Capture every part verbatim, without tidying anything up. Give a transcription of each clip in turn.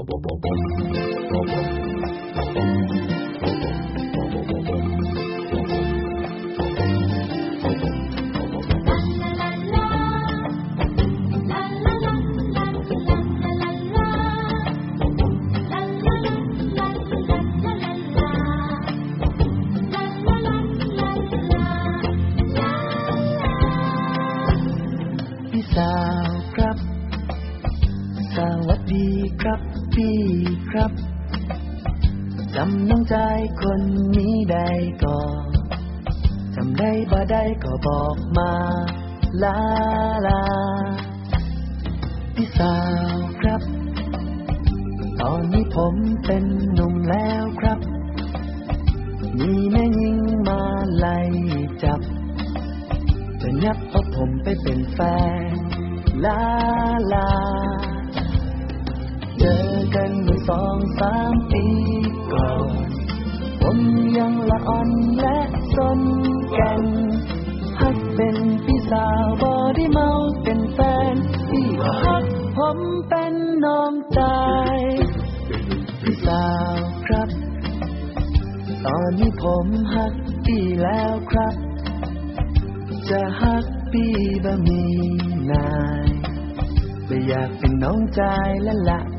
จำน้องใจคนนี้ได้ก็จำได้บ่ได้ก็บอกมาลาลาพี่สาวครับตอนนี้ผมเป็นหนุ่มแล้วครับมีแม่หญิงมาไล่จับจะยับเอาผมไปเป็นแฟนลาลาเจอกันเมื่อสองสามปีก่อนผมยังละอ่อนและสนกันฮักเป็นพี่สาวบ่ได้เมาเป็นแฟนพี่ก็ฮักผมเป็นน้องชายพี่สาวครับตอนนี้ผมฮักพี่แล้วครับจะฮักพี่บ่มีนายไม่อยากเป็นน้องชายแล้วล่ะ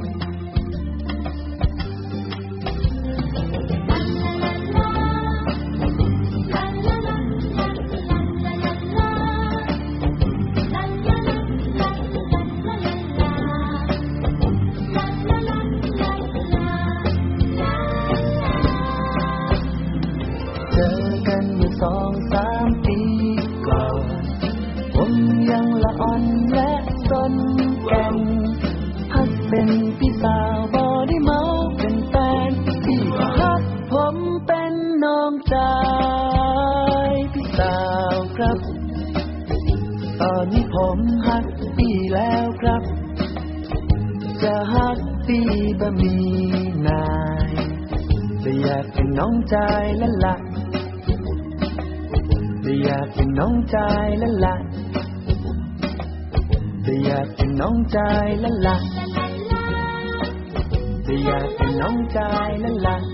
สองสามปีก่อนผมยังละอ่อนและสนกันฮักเป็นพี่สาวบ่ได้เมาเป็นแฟนพี่ก็ฮักผมเป็นน้องชายพี่สาวครับตอนนี้ผมฮักพี่แล้วครับจะฮักพี่บ่มีนายจะอยากเป็นน้องชายแล้วล่ะจะอยากเป็นน้องชายแล้วล่ะจะอยากเป็นน้องชายแล้วล่ะจะอยากเป็นน้องชายแล้วล่ะ